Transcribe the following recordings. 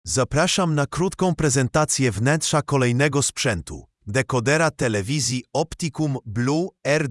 Zapraszam na krótką prezentację wnętrza kolejnego sprzętu. Dekodera telewizji Opticum Blue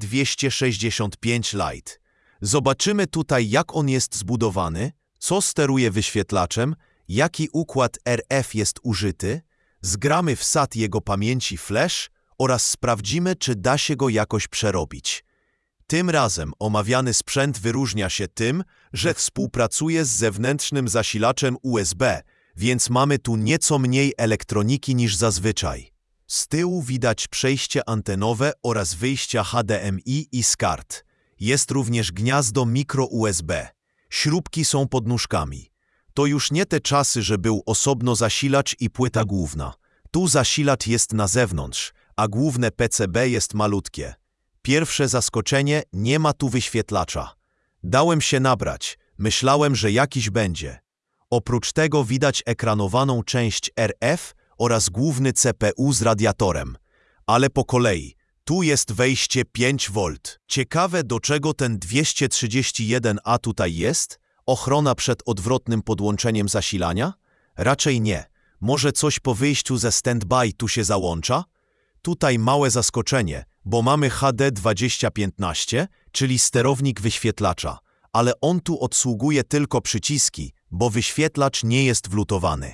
R265 Lite. Zobaczymy tutaj, jak on jest zbudowany, co steruje wyświetlaczem, jaki układ RF jest użyty, zgramy wsad jego pamięci flash oraz sprawdzimy, czy da się go jakoś przerobić. Tym razem omawiany sprzęt wyróżnia się tym, że współpracuje z zewnętrznym zasilaczem USB, więc mamy tu nieco mniej elektroniki niż zazwyczaj. Z tyłu widać przejście antenowe oraz wyjścia HDMI i SCART. Jest również gniazdo micro USB. Śrubki są pod nóżkami. To już nie te czasy, że był osobno zasilacz i płyta główna. Tu zasilacz jest na zewnątrz, a główne PCB jest malutkie. Pierwsze zaskoczenie, nie ma tu wyświetlacza. Dałem się nabrać, myślałem, że jakiś będzie. Oprócz tego widać ekranowaną część RF oraz główny CPU z radiatorem. Ale po kolei. Tu jest wejście 5V. Ciekawe, do czego ten 231A tutaj jest? Ochrona przed odwrotnym podłączeniem zasilania? Raczej nie. Może coś po wyjściu ze standby tu się załącza? Tutaj małe zaskoczenie, bo mamy HD2015, czyli sterownik wyświetlacza, ale on tu obsługuje tylko przyciski, bo wyświetlacz nie jest wlutowany.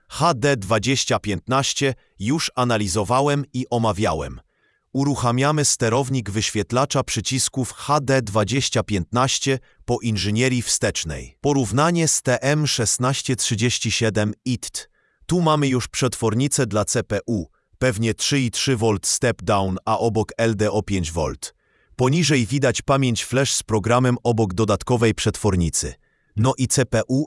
HD2015 już analizowałem i omawiałem. Uruchamiamy sterownik wyświetlacza przycisków HD2015 po inżynierii wstecznej. Porównanie z TM1637 IT. Tu mamy już przetwornicę dla CPU, pewnie 3,3V step down, a obok LDO 5V. Poniżej widać pamięć flash z programem obok dodatkowej przetwornicy. No i CPU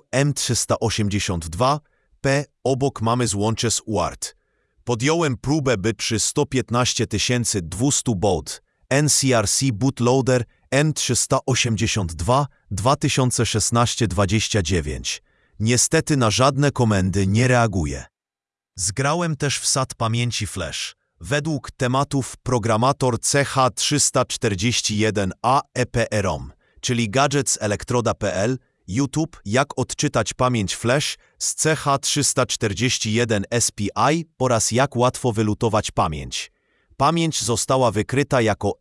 M382P, obok mamy złącze z UART. Podjąłem próbę, by przy 115 200 baud NCRC bootloader M382 2016-29. Niestety na żadne komendy nie reaguje. Zgrałem też wsad pamięci flash. Według tematów programator CH341A EPROM, czyli gadżet z elektroda.pl, YouTube, jak odczytać pamięć flash z CH341 SPI oraz jak łatwo wylutować pamięć. Pamięć została wykryta jako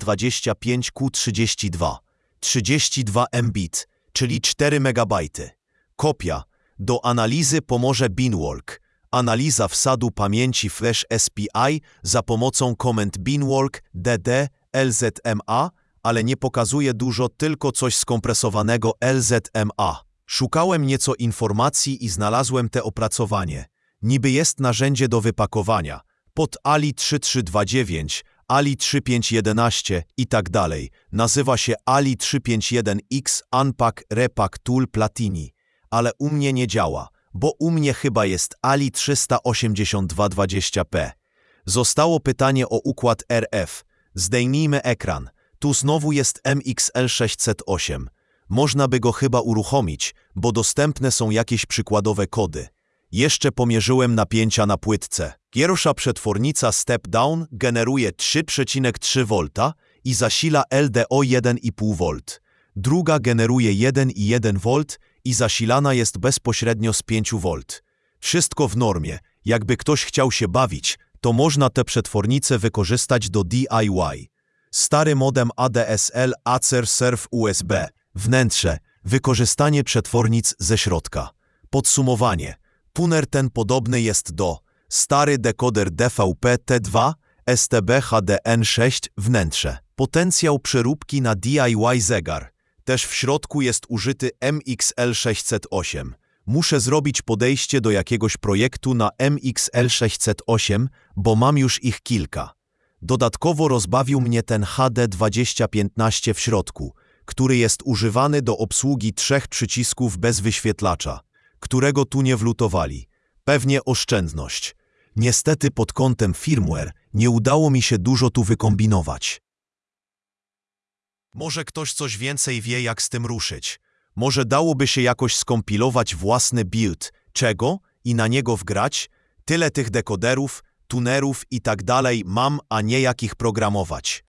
EN25Q32, 32 Mbit, czyli 4 MB. Kopia. Do analizy pomoże Binwalk. Analiza wsadu pamięci flash SPI za pomocą komend binwalk dd lzma, ale nie pokazuje dużo, tylko coś skompresowanego lzma. Szukałem nieco informacji i znalazłem te opracowanie. Niby jest narzędzie do wypakowania. Pod Ali 3329, Ali 3511 i tak dalej. Nazywa się Ali 351X Unpack Repack Tool Platini. Ale u mnie nie działa, bo u mnie chyba jest Ali 38220P. Zostało pytanie o układ RF. Zdejmijmy ekran. Tu znowu jest MXL608. Można by go chyba uruchomić, bo dostępne są jakieś przykładowe kody. Jeszcze pomierzyłem napięcia na płytce. Pierwsza przetwornica step down generuje 3,3V i zasila LDO 1,5V. Druga generuje 1,1V i zasilana jest bezpośrednio z 5V. Wszystko w normie. Jakby ktoś chciał się bawić, to można tę przetwornicę wykorzystać do DIY. Stary modem ADSL Acer Surf USB. Wnętrze. Wykorzystanie przetwornic ze środka. Podsumowanie. Tuner ten podobny jest do stary dekoder DVP T2 STB HDN6 wnętrze. Potencjał przeróbki na DIY zegar. Też w środku jest użyty MXL608. Muszę zrobić podejście do jakiegoś projektu na MXL608, bo mam już ich kilka. Dodatkowo rozbawił mnie ten HD2015 w środku, który jest używany do obsługi 3 przycisków bez wyświetlacza, którego tu nie wlutowali. Pewnie oszczędność. Niestety pod kątem firmware nie udało mi się dużo tu wykombinować. Może ktoś coś więcej wie, jak z tym ruszyć. Może dałoby się jakoś skompilować własny build, czego i na niego wgrać. Tyle tych dekoderów, tunerów i tak dalej mam, a nie jak ich programować.